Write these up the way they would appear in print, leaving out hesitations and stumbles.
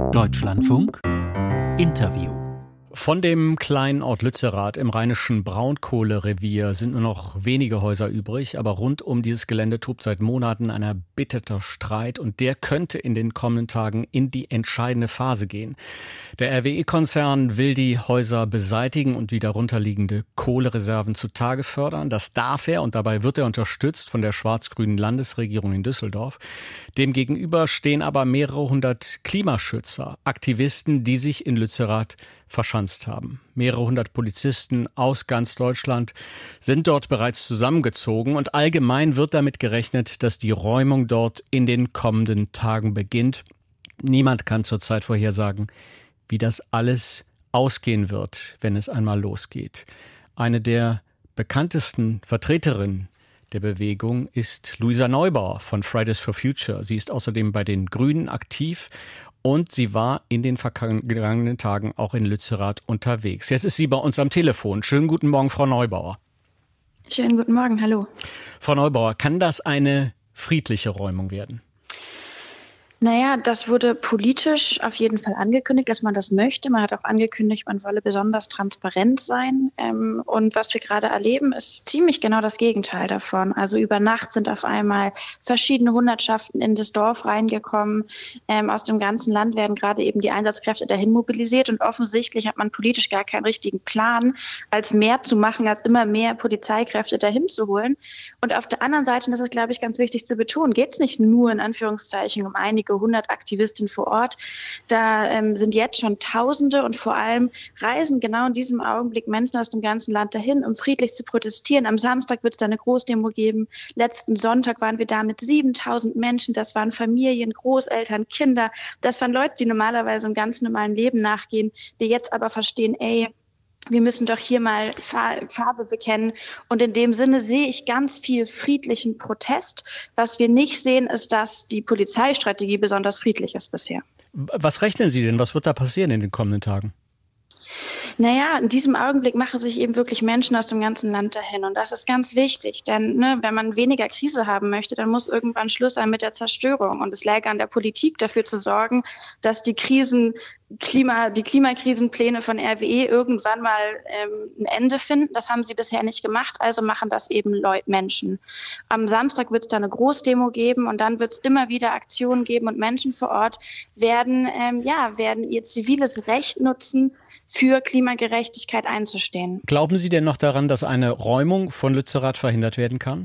Deutschlandfunk Interview. Von dem kleinen Ort Lützerath im rheinischen Braunkohlerevier sind nur noch wenige Häuser übrig, aber rund um dieses Gelände tobt seit Monaten ein erbitterter Streit und der könnte in den kommenden Tagen in die entscheidende Phase gehen. Der RWE-Konzern will die Häuser beseitigen und die darunterliegende Kohlereserven zutage fördern. Das darf er und dabei wird er unterstützt von der schwarz-grünen Landesregierung in Düsseldorf. Demgegenüber stehen aber mehrere hundert Klimaschützer, Aktivisten, die sich in Lützerath verschanzt haben. Mehrere hundert Polizisten aus ganz Deutschland sind dort bereits zusammengezogen und allgemein wird damit gerechnet, dass die Räumung dort in den kommenden Tagen beginnt. Niemand kann zurzeit vorhersagen, wie das alles ausgehen wird, wenn es einmal losgeht. Eine der bekanntesten Vertreterinnen der Bewegung ist Luisa Neubauer von Fridays for Future. Sie ist außerdem bei den Grünen aktiv und sie war in den vergangenen Tagen auch in Lützerath unterwegs. Jetzt ist sie bei uns am Telefon. Schönen guten Morgen, Frau Neubauer. Schönen guten Morgen, hallo. Frau Neubauer, kann das eine friedliche Räumung werden? Naja, das wurde politisch auf jeden Fall angekündigt, dass man das möchte. Man hat auch angekündigt, man wolle besonders transparent sein. Und was wir gerade erleben, ist ziemlich genau das Gegenteil davon. Also über Nacht sind auf einmal verschiedene Hundertschaften in das Dorf reingekommen. Aus dem ganzen Land werden gerade eben die Einsatzkräfte dahin mobilisiert. Und offensichtlich hat man politisch gar keinen richtigen Plan, als mehr zu machen, als immer mehr Polizeikräfte dahin zu holen. Und auf der anderen Seite, und das ist, glaube ich, ganz wichtig zu betonen, geht es nicht nur in Anführungszeichen um einige 100 Aktivisten vor Ort. Da sind jetzt schon Tausende und vor allem reisen genau in diesem Augenblick Menschen aus dem ganzen Land dahin, um friedlich zu protestieren. Am Samstag wird es da eine Großdemo geben. Letzten Sonntag waren wir da mit 7.000 Menschen. Das waren Familien, Großeltern, Kinder. Das waren Leute, die normalerweise im ganz normalen Leben nachgehen, die jetzt aber verstehen, wir müssen doch hier mal Farbe bekennen. Und in dem Sinne sehe ich ganz viel friedlichen Protest. Was wir nicht sehen, ist, dass die Polizeistrategie besonders friedlich ist bisher. Was rechnen Sie denn? Was wird da passieren in den kommenden Tagen? Naja, in diesem Augenblick machen sich eben wirklich Menschen aus dem ganzen Land dahin. Und das ist ganz wichtig, denn wenn man weniger Krise haben möchte, dann muss irgendwann Schluss sein mit der Zerstörung. Und es läge an der Politik, dafür zu sorgen, dass die Klimakrisenpläne von RWE irgendwann mal ein Ende finden. Das haben sie bisher nicht gemacht, also machen das eben Menschen. Am Samstag wird es da eine Großdemo geben und dann wird es immer wieder Aktionen geben und Menschen vor Ort werden ihr ziviles Recht nutzen, für Klimagerechtigkeit einzustehen. Glauben Sie denn noch daran, dass eine Räumung von Lützerath verhindert werden kann?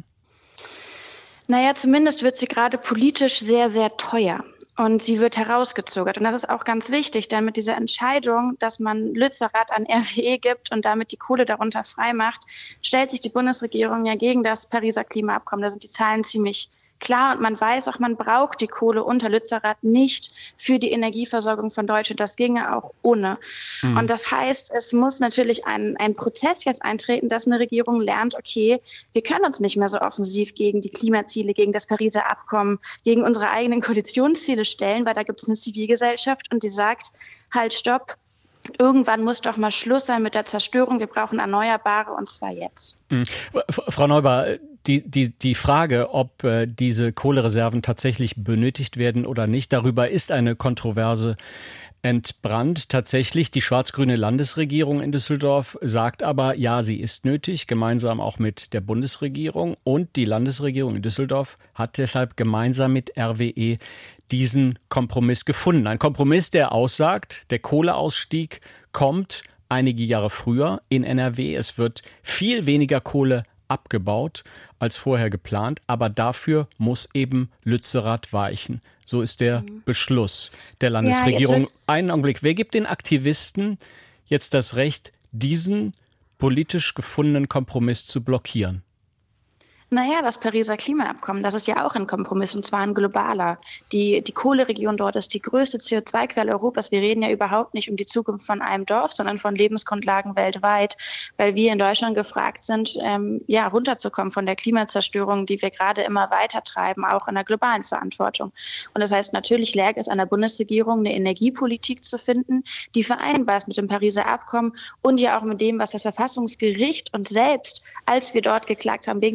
Naja, zumindest wird sie gerade politisch sehr, sehr teuer. Und sie wird herausgezögert. Und das ist auch ganz wichtig, denn mit dieser Entscheidung, dass man Lützerath an RWE gibt und damit die Kohle darunter frei macht, stellt sich die Bundesregierung ja gegen das Pariser Klimaabkommen. Da sind die Zahlen ziemlich klar und man weiß auch, man braucht die Kohle unter Lützerath nicht für die Energieversorgung von Deutschland. Das ginge auch ohne. Und das heißt, es muss natürlich ein Prozess jetzt eintreten, dass eine Regierung lernt, okay, wir können uns nicht mehr so offensiv gegen die Klimaziele, gegen das Pariser Abkommen, gegen unsere eigenen Koalitionsziele stellen, weil da gibt es eine Zivilgesellschaft und die sagt, halt, stopp. Irgendwann muss doch mal Schluss sein mit der Zerstörung. Wir brauchen Erneuerbare und zwar jetzt. Frau Neubauer, die Frage, ob diese Kohlereserven tatsächlich benötigt werden oder nicht, darüber ist eine Kontroverse entbrannt. Tatsächlich, die schwarz-grüne Landesregierung in Düsseldorf sagt aber, ja, sie ist nötig, gemeinsam auch mit der Bundesregierung. Und die Landesregierung in Düsseldorf hat deshalb gemeinsam mit RWE diesen Kompromiss gefunden. Ein Kompromiss, der aussagt, der Kohleausstieg kommt einige Jahre früher in NRW. Es wird viel weniger Kohle abgebaut als vorher geplant, aber dafür muss eben Lützerath weichen. So ist der Beschluss der Landesregierung. Ja, einen Augenblick. Wer gibt den Aktivisten jetzt das Recht, diesen politisch gefundenen Kompromiss zu blockieren? Naja, das Pariser Klimaabkommen, das ist ja auch ein Kompromiss, und zwar ein globaler. Die Kohleregion dort ist die größte CO2-Quelle Europas. Wir reden ja überhaupt nicht um die Zukunft von einem Dorf, sondern von Lebensgrundlagen weltweit, weil wir in Deutschland gefragt sind, runterzukommen von der Klimazerstörung, die wir gerade immer weiter treiben, auch in der globalen Verantwortung. Und das heißt, natürlich läge es an der Bundesregierung, eine Energiepolitik zu finden, die vereinbar ist mit dem Pariser Abkommen und ja auch mit dem, was das Verfassungsgericht und selbst, als wir dort geklagt haben gegen die Bundesregierung,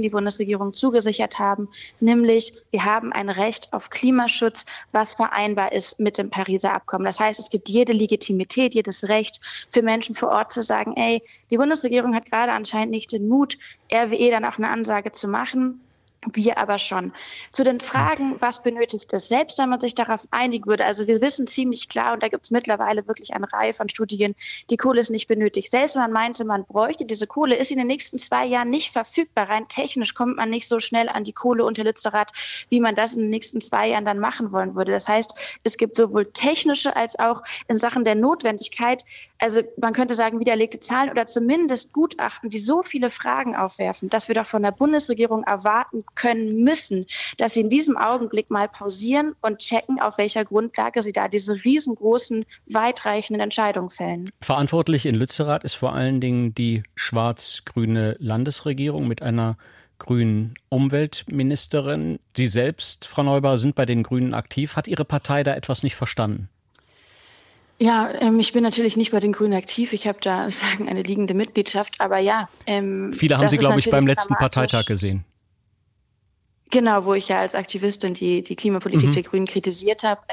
Bundesregierung zugesichert haben, nämlich wir haben ein Recht auf Klimaschutz, was vereinbar ist mit dem Pariser Abkommen. Das heißt, es gibt jede Legitimität, jedes Recht für Menschen vor Ort zu sagen, ey, die Bundesregierung hat gerade anscheinend nicht den Mut, RWE dann auch eine Ansage zu machen. Wir aber schon. Zu den Fragen, was benötigt es? Selbst wenn man sich darauf einigen würde, also wir wissen ziemlich klar, und da gibt es mittlerweile wirklich eine Reihe von Studien, die Kohle ist nicht benötigt. Selbst wenn man meinte, man bräuchte diese Kohle, ist sie in den nächsten 2 Jahren nicht verfügbar. Rein technisch kommt man nicht so schnell an die Kohle unter Lützerath, wie man das in den nächsten 2 Jahren dann machen wollen würde. Das heißt, es gibt sowohl technische als auch in Sachen der Notwendigkeit, also man könnte sagen, widerlegte Zahlen oder zumindest Gutachten, die so viele Fragen aufwerfen, dass wir doch von der Bundesregierung erwarten können müssen, dass sie in diesem Augenblick mal pausieren und checken, auf welcher Grundlage sie da diese riesengroßen, weitreichenden Entscheidungen fällen. Verantwortlich in Lützerath ist vor allen Dingen die schwarz-grüne Landesregierung mit einer grünen Umweltministerin. Sie selbst, Frau Neubauer, sind bei den Grünen aktiv. Hat Ihre Partei da etwas nicht verstanden? Ja, ich bin natürlich nicht bei den Grünen aktiv. Ich habe da eine liegende Mitgliedschaft, aber ja. Viele haben Sie, glaube ich, beim letzten Parteitag gesehen. Genau, wo ich ja als Aktivistin die Klimapolitik der Grünen kritisiert habe.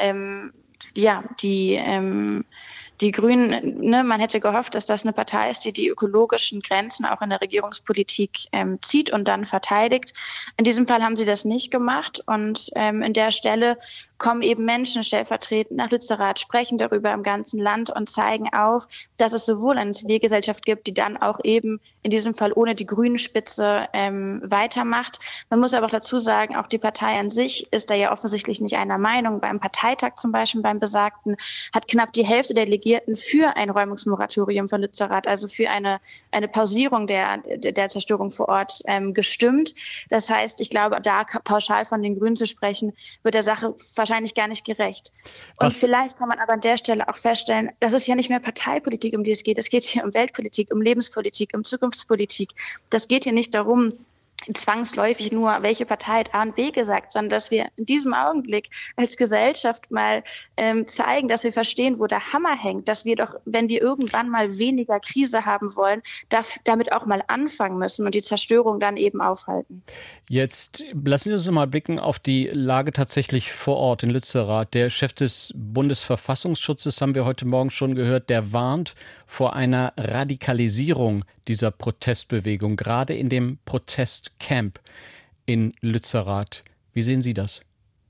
Die Grünen, man hätte gehofft, dass das eine Partei ist, die ökologischen Grenzen auch in der Regierungspolitik zieht und dann verteidigt. In diesem Fall haben sie das nicht gemacht und in der Stelle kommen eben Menschen stellvertretend nach Lützerath, sprechen darüber im ganzen Land und zeigen auf, dass es sowohl eine Zivilgesellschaft gibt, die dann auch eben in diesem Fall ohne die Grünen-Spitze weitermacht. Man muss aber auch dazu sagen, auch die Partei an sich ist da ja offensichtlich nicht einer Meinung. Beim Parteitag zum Beispiel, beim besagten, hat knapp die Hälfte der Delegierten für ein Räumungsmoratorium von Lützerath, also für eine Pausierung der Zerstörung vor Ort gestimmt. Das heißt, ich glaube, da pauschal von den Grünen zu sprechen, wird der Sache wahrscheinlich gar nicht gerecht. Und vielleicht kann man aber an der Stelle auch feststellen, das ist ja nicht mehr Parteipolitik, um die es geht. Es geht hier um Weltpolitik, um Lebenspolitik, um Zukunftspolitik. Das geht hier nicht darum, zwangsläufig nur, welche Partei hat A und B gesagt, sondern dass wir in diesem Augenblick als Gesellschaft mal zeigen, dass wir verstehen, wo der Hammer hängt, dass wir doch, wenn wir irgendwann mal weniger Krise haben wollen, damit auch mal anfangen müssen und die Zerstörung dann eben aufhalten. Jetzt lassen Sie uns mal blicken auf die Lage tatsächlich vor Ort in Lützerath. Der Chef des Bundesverfassungsschutzes, haben wir heute Morgen schon gehört, der warnt vor einer Radikalisierung dieser Protestbewegung, gerade in dem Protestcamp in Lützerath. Wie sehen Sie das?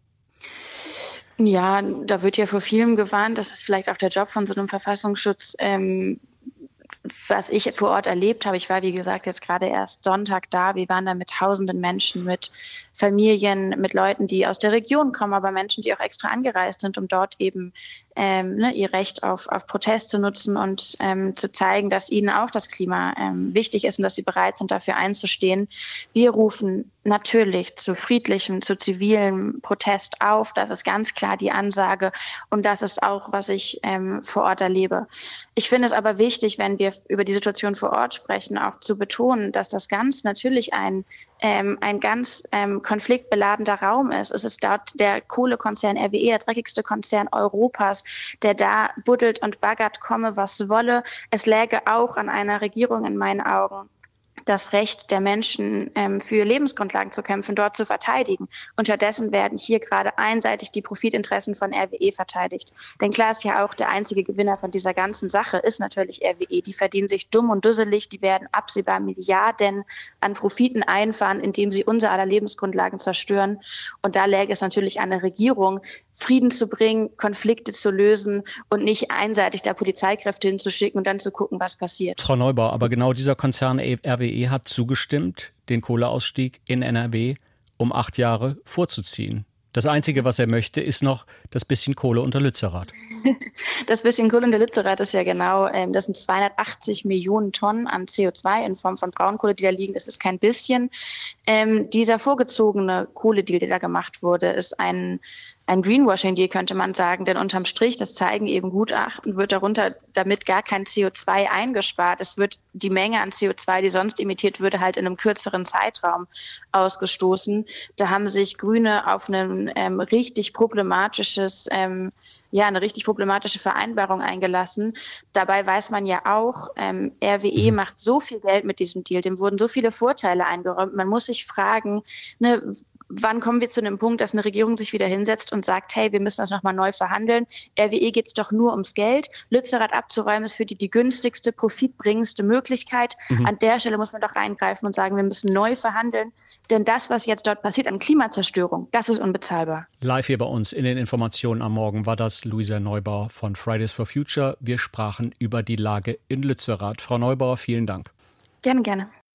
Ja, da wird ja vor vielem gewarnt. Das ist vielleicht auch der Job von so einem Verfassungsschutz, was ich vor Ort erlebt habe. Ich war, wie gesagt, jetzt gerade erst Sonntag da. Wir waren da mit tausenden Menschen, mit Familien, mit Leuten, die aus der Region kommen, aber Menschen, die auch extra angereist sind, um dort eben ihr Recht auf Protest zu nutzen und zu zeigen, dass ihnen auch das Klima wichtig ist und dass sie bereit sind, dafür einzustehen. Wir rufen natürlich zu friedlichem, zu zivilem Protest auf. Das ist ganz klar die Ansage und das ist auch, was ich vor Ort erlebe. Ich finde es aber wichtig, wenn wir über die Situation vor Ort sprechen, auch zu betonen, dass das ganz natürlich ein ganz konfliktbeladener Raum ist. Es ist dort der Kohlekonzern RWE, der dreckigste Konzern Europas, der da buddelt und baggert, komme was wolle. Es läge auch an einer Regierung in meinen Augen, das Recht der Menschen für Lebensgrundlagen zu kämpfen, dort zu verteidigen. Unterdessen werden hier gerade einseitig die Profitinteressen von RWE verteidigt. Denn klar ist ja auch, der einzige Gewinner von dieser ganzen Sache ist natürlich RWE. Die verdienen sich dumm und dusselig, die werden absehbar Milliarden an Profiten einfahren, indem sie unser aller Lebensgrundlagen zerstören. Und da läge es natürlich an der Regierung, Frieden zu bringen, Konflikte zu lösen und nicht einseitig da Polizeikräfte hinzuschicken und dann zu gucken, was passiert. Frau Neubauer, aber genau dieser Konzern RWE hat zugestimmt, den Kohleausstieg in NRW um 8 Jahre vorzuziehen. Das Einzige, was er möchte, ist noch das bisschen Kohle unter Lützerath. Das bisschen Kohle unter Lützerath ist ja genau, das sind 280 Millionen Tonnen an CO2 in Form von Braunkohle, die da liegen. Das ist kein bisschen. Dieser vorgezogene Kohledeal, der da gemacht wurde, ist ein Greenwashing-Deal, könnte man sagen, denn unterm Strich, das zeigen eben Gutachten, wird darunter damit gar kein CO2 eingespart. Es wird die Menge an CO2, die sonst emittiert würde, halt in einem kürzeren Zeitraum ausgestoßen. Da haben sich Grüne auf ein richtig problematisches eine richtig problematische Vereinbarung eingelassen. Dabei weiß man ja auch, RWE macht so viel Geld mit diesem Deal, dem wurden so viele Vorteile eingeräumt. Man muss sich fragen, wann kommen wir zu einem Punkt, dass eine Regierung sich wieder hinsetzt und sagt, hey, wir müssen das nochmal neu verhandeln. RWE geht es doch nur ums Geld. Lützerath abzuräumen ist für die günstigste, profitbringendste Möglichkeit. An der Stelle muss man doch reingreifen und sagen, wir müssen neu verhandeln. Denn das, was jetzt dort passiert an Klimazerstörung, das ist unbezahlbar. Live hier bei uns in den Informationen am Morgen war das Luisa Neubauer von Fridays for Future. Wir sprachen über die Lage in Lützerath. Frau Neubauer, vielen Dank. Gerne, gerne.